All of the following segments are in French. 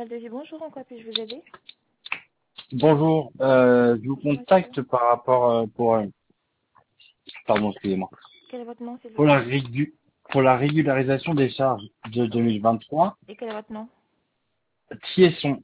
Chanel Devis, bonjour, en quoi puis-je vous aider? Bonjour, je vous Bonjour monsieur. contacte par rapport pardon, excusez-moi, Quel est votre nom, s'il vous pour la plaît? régu- pour la régularisation des charges de Oui. 2023, Et quel est votre nom? Thiesson,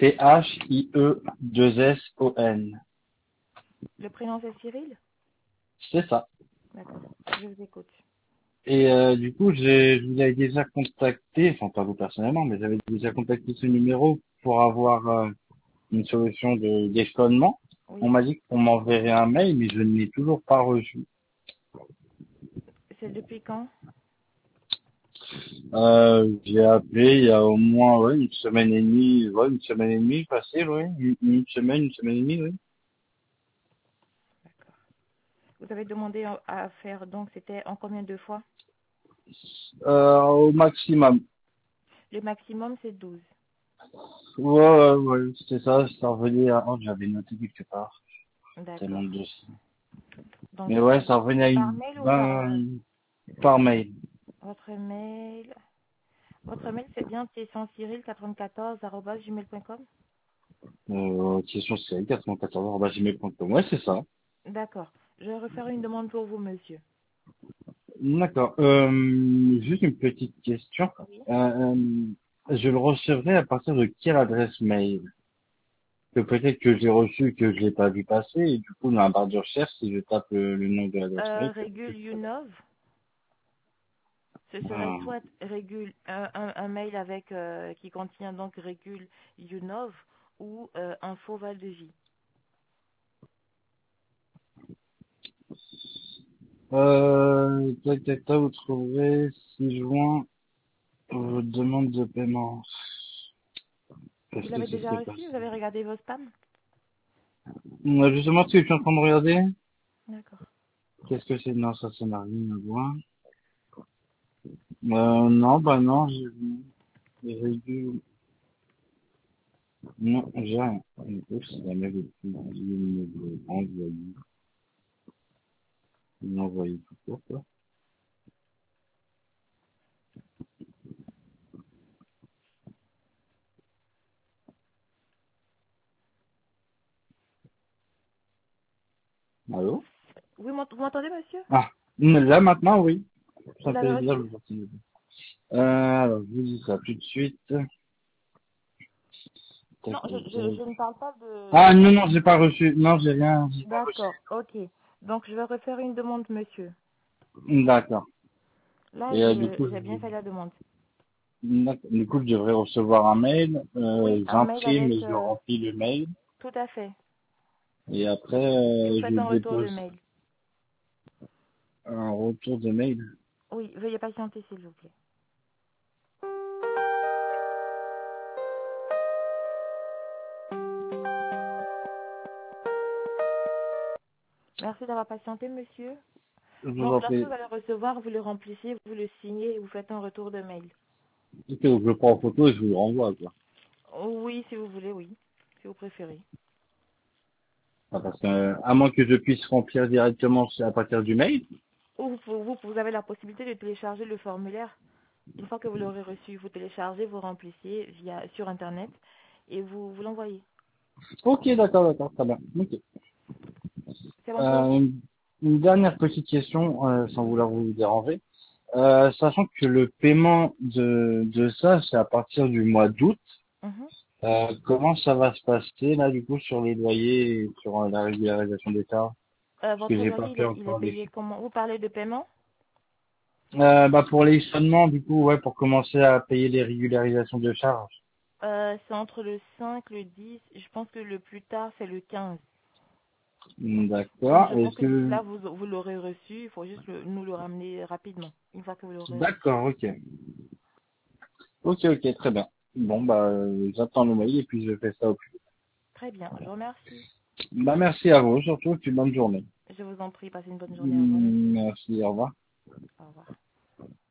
Thieu2Son, Le prénom c'est Cyril? c'est ça. D'accord, je vous écoute. Et du coup, je vous avais déjà contacté, enfin pas vous personnellement, mais j'avais déjà contacté ce numéro pour avoir une solution de d'échelonnement. On Oui. m'a dit qu'on m'enverrait un mail, mais je ne l'ai toujours pas reçu. C'est depuis quand? J'ai appelé il y a au moins une semaine et demie, une semaine et demie passée, une semaine et demie, oui. D'accord. Vous avez demandé à faire, donc c'était en combien de fois? Au maximum. Le maximum c'est 12. Ouais, c'est ça revenait à... Oh, j'avais noté quelque part, tellement D'accord. de dossiers. Donc Mais ouais, ça revenait à c'est par une mail ou par 20 par mail. votre mail? Votre mail c'est bien tcyril94@gmail.com? Question série 94@gmail.com. Ouais, c'est ça. D'accord. Je vais refaire une demande pour vous, monsieur. D'accord. Juste une petite question. Oui. Je le recevrai à partir de quelle adresse mail? Que peut-être que j'ai reçu et que je l'ai pas vu passer, et du coup, dans la barre de recherche, si je tape le nom de l'adresse mail, peut-être que Régule ça va. Unov. Ce serait Ah, soit régule un mail avec qui contient donc régule Unov ou info Val de Vie. vous trouverez 6 juin, demande de paiement. Vous Est-ce que l'avez ce déjà serait reçu? Vous passé? avez regardé vos spams? Justement, ce que je suis en train de regarder, D'accord. qu'est-ce que c'est? Non, ça n'a rien à voir. Non, bah non, j'ai vu, non, j'ai rien. Oups, la même envoyé tout court, quoi. Allô? Oui, vous m'entendez, monsieur? Ah, là maintenant, oui. Vous Ça l'avez fait reçu? bizarre de voir ça. Alors, je vous dis ça tout de suite. Tac, Non, tac, je ne tac. parle pas de... Ah, non, non, j'ai pas reçu. Non, j'ai rien, j'ai pas reçu. D'accord, ok. Donc, je vais refaire une demande, monsieur. D'accord. Là, Et du coup, j'ai bien fait la demande. je devrais recevoir un mail. Oui, un mail J'imprime avec... et je remplis le mail. tout à fait. Et après, Et vous je faites un retour de dépose mail. un retour de mail. Oui, veuillez patienter, s'il vous plaît. Merci d'avoir patienté, monsieur. Je vous Donc, en lorsque prie. vous allez recevoir, vous le remplissez, vous le signez et vous faites un retour de mail. Ok, donc je prends en photo et je vous le renvoie, quoi. Oui, si vous voulez, oui. Si vous préférez. Ah, parce que, à moins que je puisse remplir directement à partir du mail. Ou vous avez la possibilité de télécharger le formulaire. Une fois que vous l'aurez reçu, vous téléchargez, vous remplissez sur Internet et vous l'envoyez. Ok, d'accord, très bien. Ok. C'est bon pour Euh, vous? une, une dernière petite question, sans vouloir vous déranger. Sachant que le paiement de ça, c'est à partir du mois d'août, Mhm. comment ça va se passer là du coup sur les loyers et sur la régularisation des charges? Parce que Votre j'ai pas loyer, fait il est encore les... payé comment? Vous parlez de paiement? Bah pour les sonnements du coup, ouais, pour commencer à payer les régularisations de charges. C'est entre le 5, le 10. Je pense que le plus tard, c'est le 15. Donc, D'accord. je pense Est-ce que d'ici que... là, vous l'aurez reçu. Il faut juste nous le ramener rapidement, une fois que vous l'aurez reçu. D'accord, ok. Ok, très bien. Bon, bah, j'attends le mail et puis je fais ça au plus vite. Très bien. Je vous remercie. Bah, merci à vous, surtout, puis bonne journée. Je vous en prie. Passez une bonne journée. Au revoir, monsieur. Merci, au revoir. Au revoir.